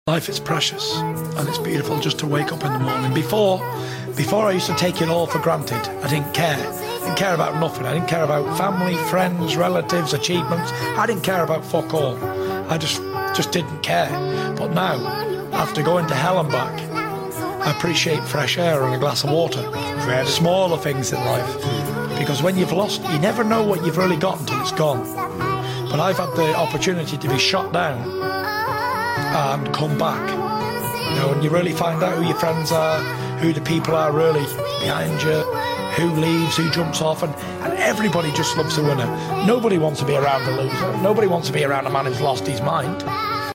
Life is precious and it's beautiful just to wake up in the morning. Before I used to take it all for granted. I didn't care. I didn't care about nothing. I didn't care about family, friends, relatives, achievements. I didn't care about fuck all. I just didn't care. But now, after going to hell and back, I appreciate fresh air and a glass of water. Smaller things in life. Because when you've lost, you never know what you've really got until it's gone. But I've had the opportunity to be shot down and come back, and you really find out who your friends are, who the people are really behind you, who leaves, who jumps off, and everybody just loves a winner. Nobody wants to be around a loser. Nobody wants to be around a man who's lost his mind.